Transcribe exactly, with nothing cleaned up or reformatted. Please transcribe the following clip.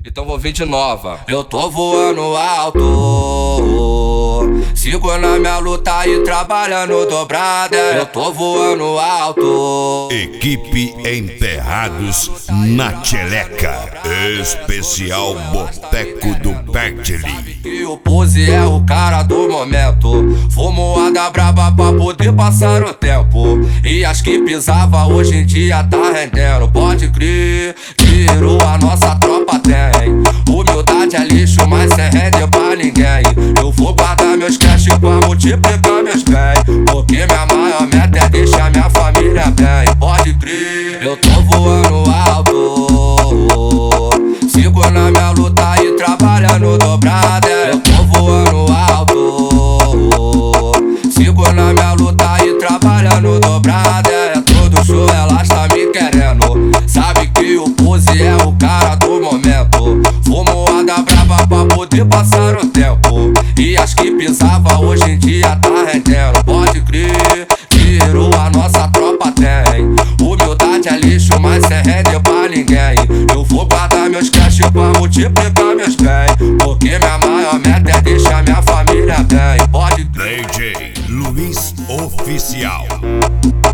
Então vou vir de nova. Eu tô voando alto, sigo na minha luta e trabalhando dobrada. Eu tô voando alto. Equipe Enterrados na Tcheleca, especial Boteco do Bertili. E o Pose é o cara do momento, fumoada braba pra poder passar o tempo. E as que pisava hoje em dia tá rendendo. Pode crer, virou a nossa tropa tem. Humildade é lixo, mas cê rende pra ninguém. Eu vou guardar meus cash pra multiplicar meus bens, porque minha maior meta é deixar minha família bem. Pode crer, eu tô voando alto, sigo na minha luta e trabalhando dobrada. Eu tô voando alto, sigo na minha luta e trabalhando dobrada. É todo show, elas tá me querendo. Sabe que o Pose é o cara do momento, fumoada brava pra poder passar o tempo. E as que pisava hoje em dia tá rendendo. Pode crer, virou a nossa tropa tem. Humildade é lixo, mas cê rende pra ninguém. Eu vou guardar meus cash pra multiplicar meus bens, porque minha maior meta é deixar minha família bem. Pode crer. D J Luiz Oficial.